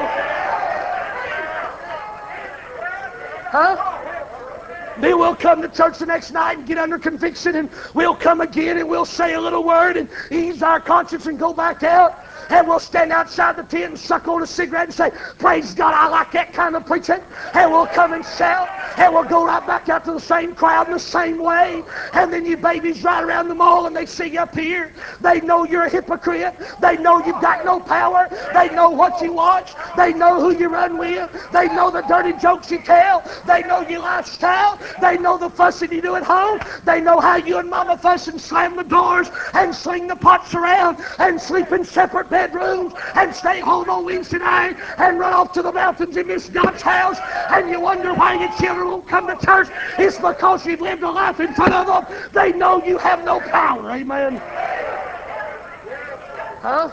Huh? Then we'll come to church the next night and get under conviction, and we'll come again and we'll say a little word and ease our conscience and go back out. And we'll stand outside the tent and suck on a cigarette and say, praise God, I like that kind of preaching. And we'll come and shout, and we'll go right back out to the same crowd in the same way. And then you babies ride around the mall and they see you up here. They know you're a hypocrite. They know you've got no power. They know what you watch. They know who you run with. They know the dirty jokes you tell. They know your lifestyle. They know the fussing you do at home. They know how you and Mama fuss and slam the doors and sling the pots around and sleep in separate bedrooms and stay home on Wednesday night and run off to the mountains and miss God's house, and you wonder why your children won't come to church. It's because you've lived a life in front of them. They know you have no power. Amen. Huh?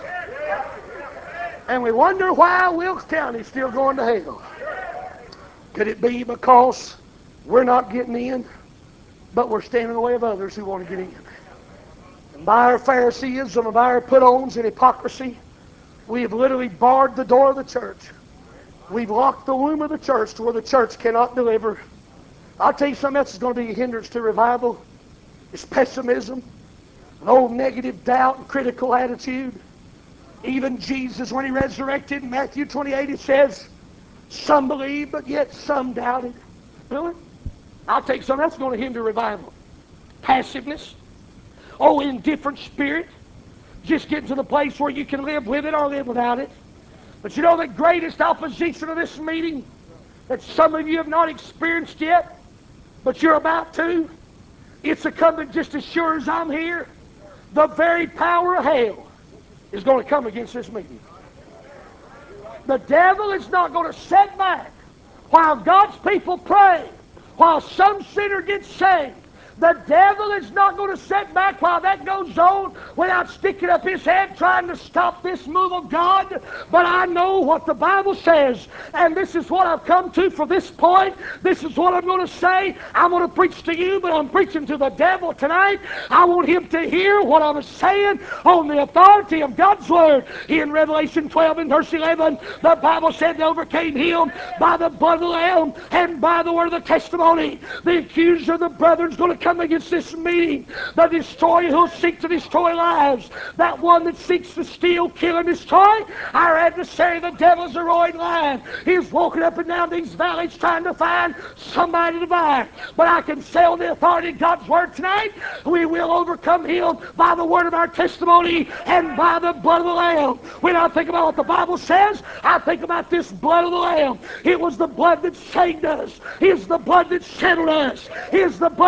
And we wonder why Wilkes County's still going to hell. Could it be because we're not getting in, but we're standing in the way of others who want to get in? And by our Phariseeism, of our put-ons and hypocrisy, we have literally barred the door of the church. We've locked the womb of the church to where the church cannot deliver. I'll tell you something else is going to be a hindrance to revival. It's pessimism, an old negative doubt and critical attitude. Even Jesus, when he resurrected in Matthew 28, it says, some believed, but yet some doubted. Really? I'll tell you something that's going to hinder revival. Passiveness. Oh, indifferent spirit. Just getting to the place where you can live with it or live without it. But you know the greatest opposition of this meeting that some of you have not experienced yet, but you're about to? It's a coming just as sure as I'm here. The very power of hell is going to come against this meeting. The devil is not going to sit back while God's people pray, while some sinner gets saved. The devil is not going to sit back while that goes on without sticking up his head trying to stop this move of God. But I know what the Bible says, and this is what I've come to for this point. This is what I'm going to say. I'm going to preach to you, but I'm preaching to the devil tonight. I want him to hear what I was saying on the authority of God's Word. In Revelation 12 and verse 11, the Bible said they overcame him by the blood of the Lamb and by the word of the testimony. The accuser of the brethren is going to come against this meeting. The destroyer who'll seek to destroy lives. That one that seeks to steal, kill, and destroy. Our adversary, the devil's a roaring lion. He's walking up and down these valleys trying to find somebody to devour. But I can say on the authority of God's Word tonight, we will overcome him by the word of our testimony and by the blood of the Lamb. When I think about what the Bible says, I think about this blood of the Lamb. It was the blood that saved us. It's the blood that settled us. It's the blood that sanctified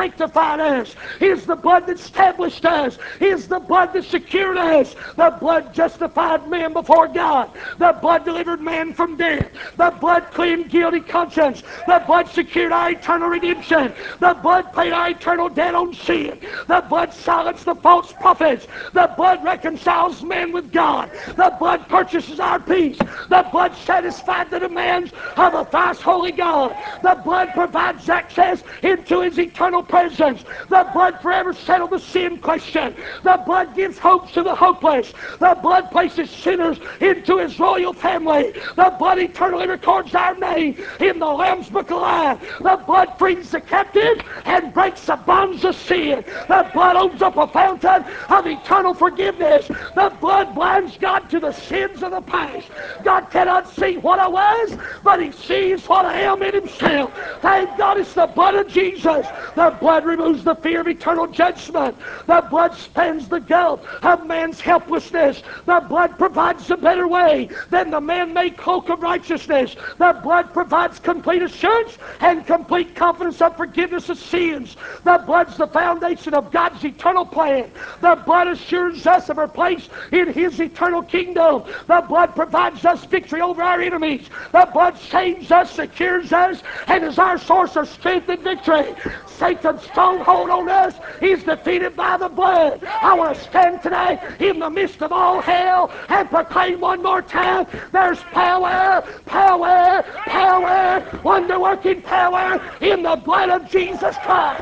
sanctified us. It's the blood that established us. It's the blood that secured us. The blood justified man before God. The blood delivered man from death. The blood cleansed guilty conscience. The blood secured our eternal redemption. The blood paid our eternal debt on sin. The blood silenced the false prophets. The blood reconciles man with God. The blood purchases our peace. The blood satisfied the demands of a thrice holy God. The blood provides access into his eternal presence. The blood forever settled the sin question. The blood gives hope to the hopeless. The blood places sinners into his royal family. The blood eternally records our name in the Lamb's Book of Life. The blood frees the captive and breaks the bonds of sin. The blood opens up a fountain of eternal forgiveness. The blood blinds God to the sins of the past. God cannot see what I was, but he sees what I am in himself. Thank God it's the blood of Jesus. The blood removes the fear of eternal judgment. The blood spans the gulf of man's helplessness. The blood provides a better way than the man-made cloak of righteousness. The blood provides complete assurance and complete confidence of forgiveness of sins. The blood's the foundation of God's eternal plan. The blood assures us of our place in his eternal kingdom. The blood provides us victory over our enemies. The blood saves us, secures us, and is our source of strength and victory. Satan's stronghold on us is defeated by the blood. I want to stand today in the midst of all hell and proclaim one more time, there's power, power, power, wonder-working power in the blood of Jesus Christ.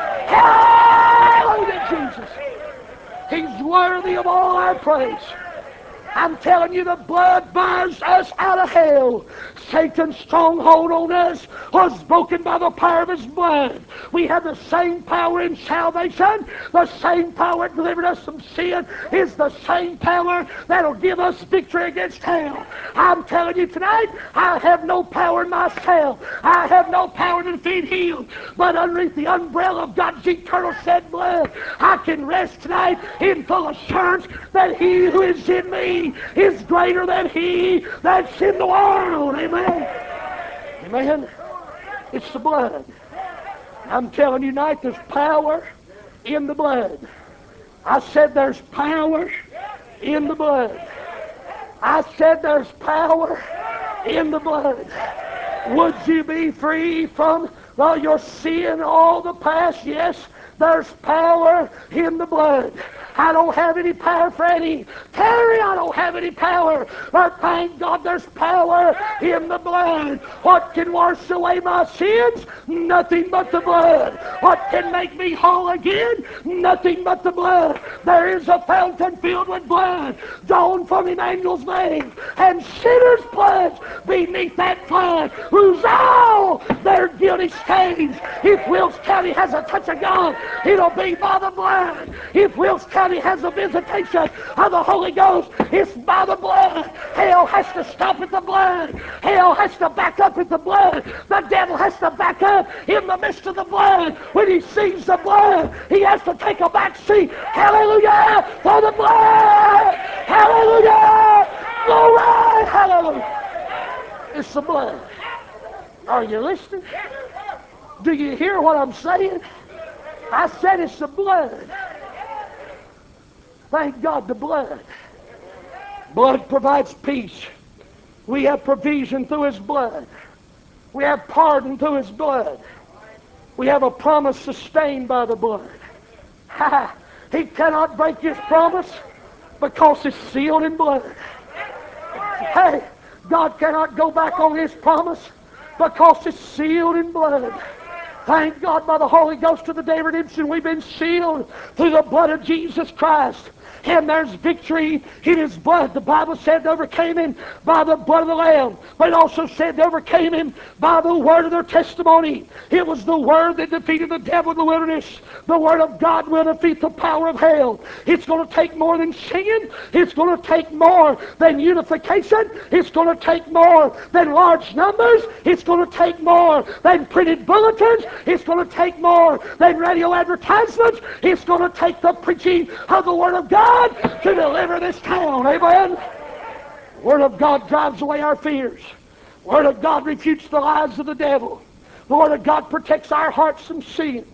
Hallelujah, Jesus. He's worthy of all our praise. I'm telling you, the blood buys us out of hell. Satan's stronghold on us was broken by the power of his blood. We have the same power in salvation. The same power that delivered us from sin is the same power that'll give us victory against hell. I'm telling you tonight, I have no power in myself. I have no power to defeat him. But underneath the umbrella of God's eternal shed blood, I can rest tonight in full assurance that he who is in me is greater than he that's in the world. Amen. Amen. It's the blood. I'm telling you tonight, there's power in the blood. I said there's power in the blood. I said there's power in the blood. Would you be free from your sin, all the past? Yes, there's power in the blood. I don't have any power, Freddie. Terry, I don't have any power. But thank God there's power in the blood. What can wash away my sins? Nothing but the blood. What can make me whole again? Nothing but the blood. There is a fountain filled with blood drawn from Emmanuel's name, and sinners' blood beneath that flood, whose all their guilty stains. If Wilkes County has a touch of God, it'll be by the blood. If Wilkes County has a visitation of the Holy Ghost, it's by the blood. Hell has to stop at the blood. Hell has to back up at the blood. The devil has to back up in the midst of the blood. When he sees the blood, he has to take a back seat. Hallelujah for the blood. Hallelujah. Glory. Hallelujah. It's the blood. Are you listening? Do you hear what I'm saying? I said it's the blood. Thank God, the blood. Blood provides peace. We have provision through his blood. We have pardon through his blood. We have a promise sustained by the blood. He cannot break his promise because it's sealed in blood. Hey, God cannot go back on his promise because it's sealed in blood. Thank God, by the Holy Ghost of the day of redemption, we've been sealed through the blood of Jesus Christ. And there's victory in his blood. The Bible said they overcame him by the blood of the Lamb. But it also said they overcame him by the word of their testimony. It was the word that defeated the devil in the wilderness. The word of God will defeat the power of hell. It's going to take more than singing. It's going to take more than unification. It's going to take more than large numbers. It's going to take more than printed bulletins. It's going to take more than radio advertisements. It's going to take the preaching of the Word of God to deliver this town. Amen. The Word of God drives away our fears. The Word of God refutes the lies of the devil. The Word of God protects our hearts from sin.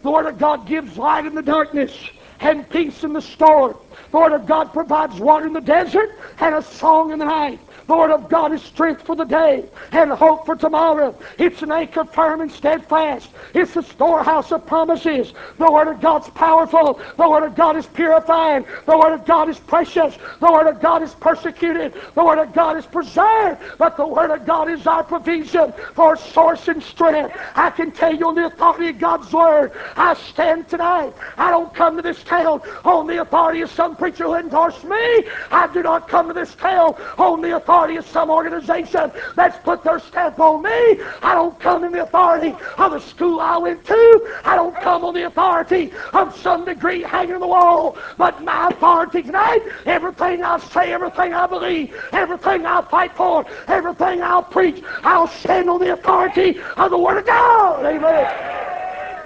The Word of God gives light in the darkness and peace in the storm. The Word of God provides water in the desert and a song in the night. The Word of God is strength for the day and hope for tomorrow. It's an anchor firm and steadfast. It's the storehouse of promises. The Word of God's powerful. The Word of God is purifying. The Word of God is precious. The Word of God is persecuted. The Word of God is preserved. But the Word of God is our provision for source and strength. I can tell you on the authority of God's Word, I stand tonight. I don't come to this town on the authority of some preacher who endorsed me. I do not come to this town on the authority of some organization that's put their stamp on me. I don't come in the authority of the school I went to. I don't come on the authority of some degree hanging on the wall. But my authority tonight, everything I say, everything I believe, everything I fight for, everything I'll preach, I'll stand on the authority of the Word of God. Amen.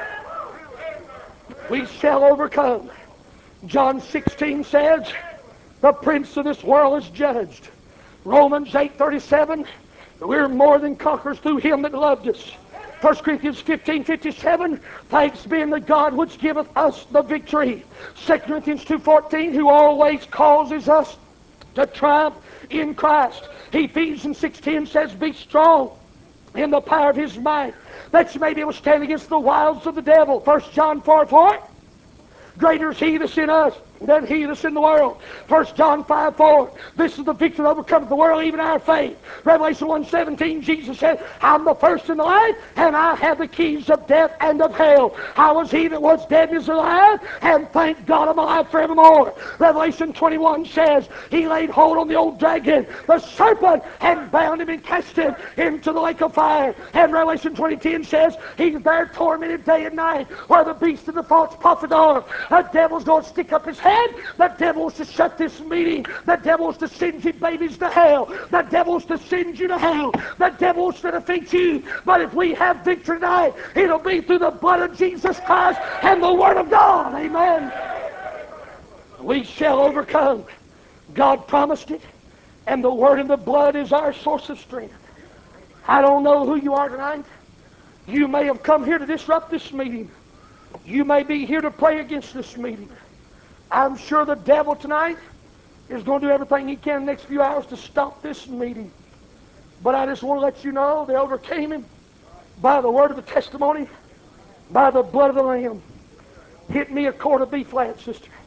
We shall overcome. John 16 says, the prince of this world is judged. Romans 8:37, we're more than conquerors through Him that loved us. 1 Corinthians 15:57, thanks be unto God which giveth us the victory. 2 Corinthians 2:14, who always causes us to triumph in Christ. Ephesians 6:10 says, be strong in the power of His might, that you may be able to stand against the wiles of the devil. 1 John 4:4, greater is He that's in us than he that's in the world. 1 John 5:4, this is the victory that overcometh the world, even our faith. Revelation 1:17, Jesus said, I'm the first and the last, and I have the keys of death and of hell. I was he that was dead and is alive, and thank God I'm alive forevermore. Revelation 21 says, he laid hold on the old dragon, the serpent, and bound him and cast him into the lake of fire. And Revelation 20:10 says, he's there tormented day and night, where the beast and the false prophet are. The devil's going to stick up his head. The devil's to shut this meeting. The devil's to send you babies to hell. The devil's to send you to hell. The devil's to defeat you. But if we have victory tonight, it'll be through the blood of Jesus Christ and the Word of God. Amen. We shall overcome. God promised it, and the Word and the blood is our source of strength. I don't know who you are tonight. You may have come here to disrupt this meeting. You may be here to pray against this meeting. I'm sure the devil tonight is going to do everything he can in the next few hours to stop this meeting. But I just want to let you know they overcame him by the word of the testimony, by the blood of the Lamb. Hit me a chord of B flat, sister.